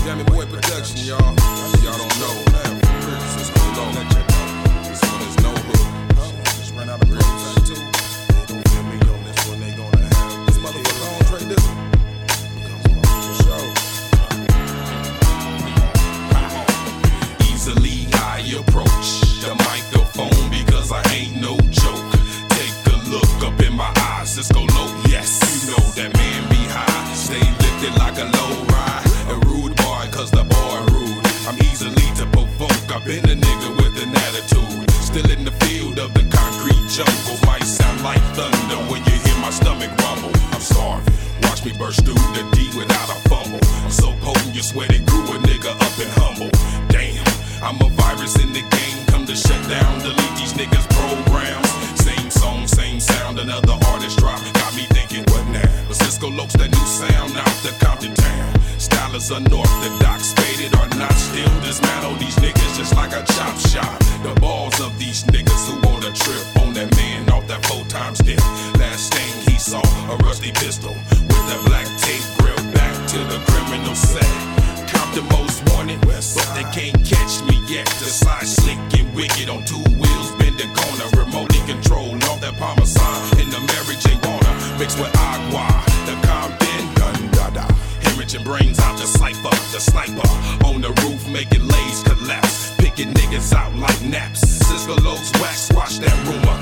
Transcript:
Jammy Boy Production, y'all. Y'all don't know. Cisco Low. This one is no hook. Just ran out of prototype too. They don't feel me on this one. They gonna have this motherfucker on Trey this one. For sure. Easily I approach the microphone because I ain't no joke. Take a look up in my eyes, Cisco Low. Yes, you know that man be high. Stay lifted like a low ride. A rude boy, cause the boy rude. I'm easily to provoke. I've been a nigga with an attitude. Still in the field of the concrete jungle. Might sound like thunder when you hear my stomach rumble. I'm starving. Watch me burst through the D without a fumble. I'm so potent, you sweat it grew a nigga up and humble. Damn, I'm a virus in the game. Come to shut down, delete these niggas' programs. Same song, same sound, another artist drop. Got me thinking, what now? But Cisco Loke's that new sound out the Compton town. Style is unorthodox, faded or not, still dismantle these niggas just like a chop shop. The balls of these niggas who wanna trip on that man off that 4x dip. Last thing he saw, a rusty pistol with a black tape grill back to the criminal set. Compton most wanted, but they can't catch me yet. The side slick and wicked on two wheels, bend the corner, remotely controlled. All that Parmesan in the Mary J. Warner, mixed with agua. The Compton gun dada, hemorrhaging brains out the cipher. The sniper on the roof making lays collapse, picking niggas out like naps. Cisco Lowe's wax, squash that rumor.